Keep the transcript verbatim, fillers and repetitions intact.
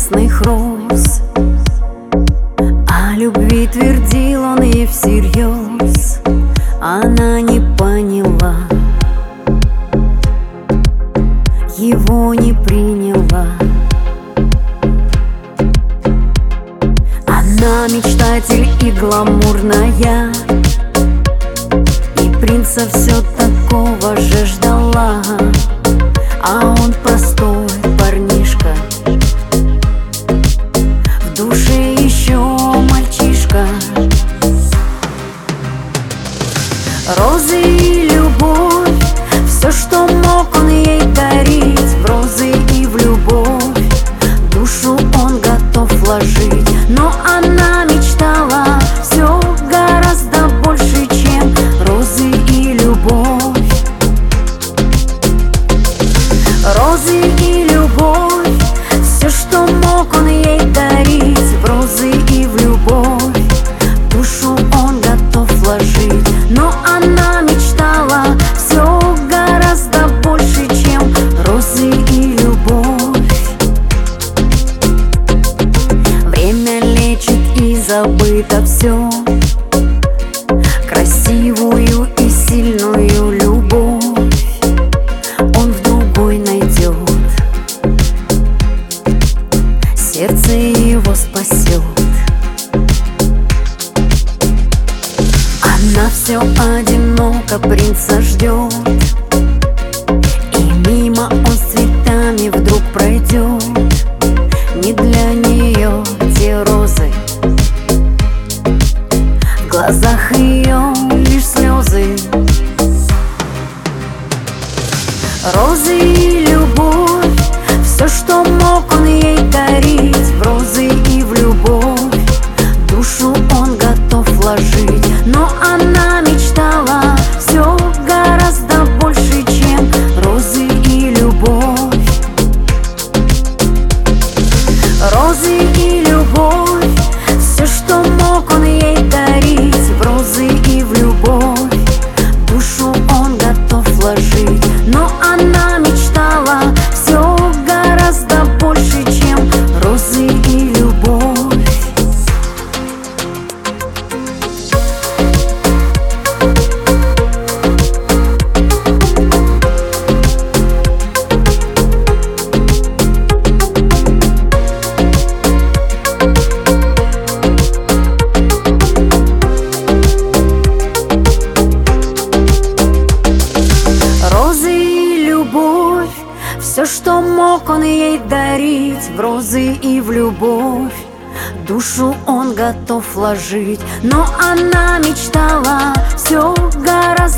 красных роз. О любви твердил он ей всерьез, она не поняла, его не приняла. Она мечтатель и гламурная, и принца все такого же ждала, а он простой парнишка, в душе еще мальчишка. Розы и любовь, все, что мог он ей дарить, в розы и в любовь душу он готов вложить. Но она мечтала все гораздо больше, чем розы и любовь. Розы и любовь, все, что мог он ей дарить, в розы и в любовь душу он готов вложить. Но она мечтала все гораздо больше, чем розы и любовь. Время лечит и забыто все, красивую и сильную любовь он в другой найдет, сердце его спасет. Она все одиноко принца ждет, и мимо он с цветами вдруг пройдет. Не для нее те розы, в глазах ее лишь слезы. Розы и любовь, все, что мог он ей дарить, в розы и в любовь душу он готов вложить. Но она мечтала все гораздо больше, чем розы и любовь. Розы и любовь, все, что мог он ей дарить, в розы и в любовь душу он готов вложить. Но она мечтала все гораздо больше, чем розы и любовь. Все, что мог он ей дарить, в розы и в любовь душу он готов вложить. Но она мечтала все гораздо